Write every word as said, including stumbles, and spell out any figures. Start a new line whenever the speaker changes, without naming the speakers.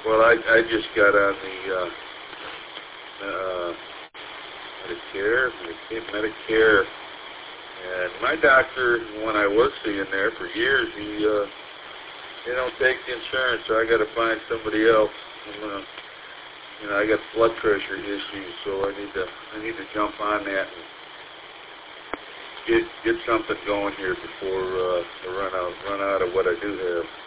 Well, I I just got on the uh, uh, Medicare, Medicare, Medicare, and my doctor, when I was seeing there for years, he uh, they don't take the insurance, so I got to find somebody else. I'm gonna, you know, I got blood pressure issues, so I need to I need to jump on that and get get something going here before uh, I run out run out of what I do have.